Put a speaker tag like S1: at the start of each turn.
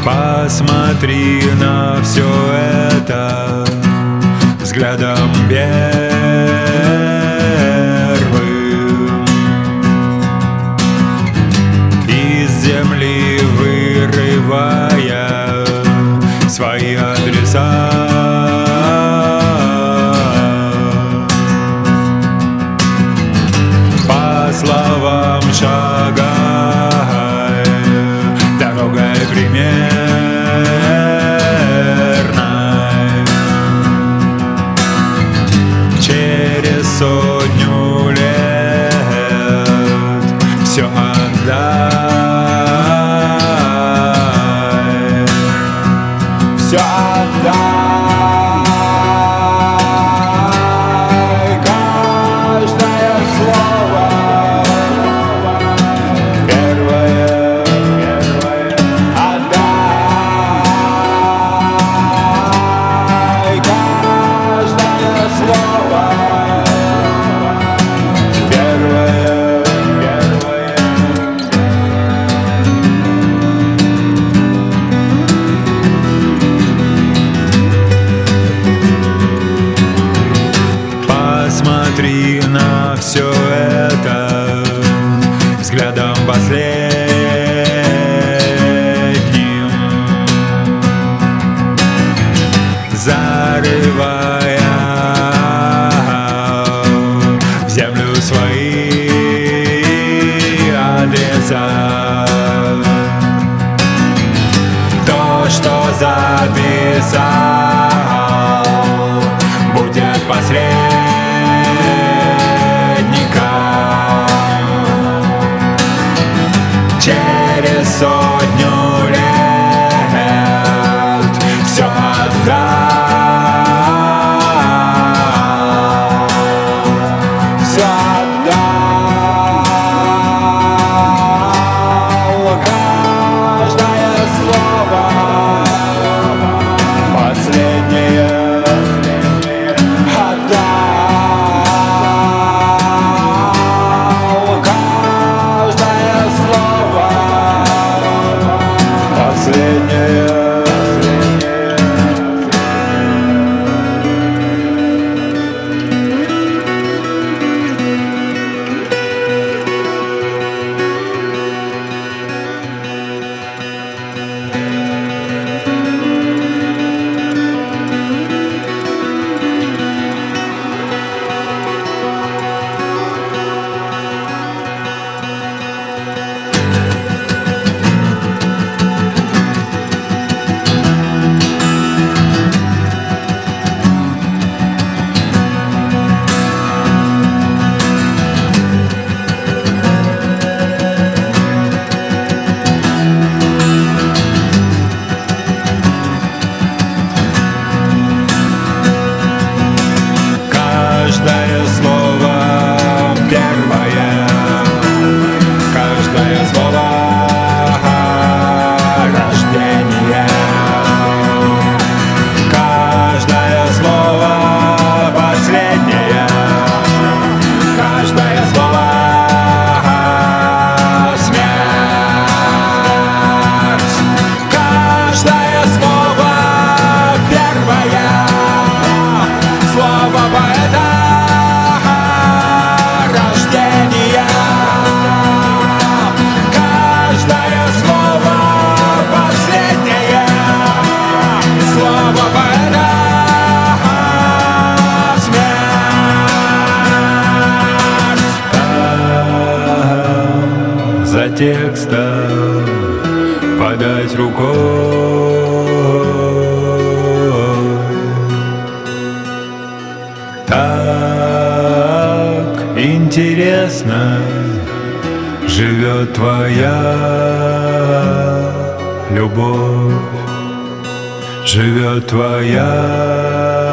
S1: Посмотри на все это взглядом первым. Из земли вырывая свои адреса, по словам шагай дорогой примерной. Через 100 лет все отдай, все отдай. Посмотри на все это взглядом последним, зарывая в землю свои адреса. То, что записал, будет последним. Через 100 лет все отдай, все отдал, каждое слово последнее отдал, каждое слово последнее. Каждое слово первое, каждое слово рождение, каждое слово последнее, каждое слово смерть, каждое слово первое, слово поэта. За текстом подать рукой, так интересно живет твоя любовь, живет твоя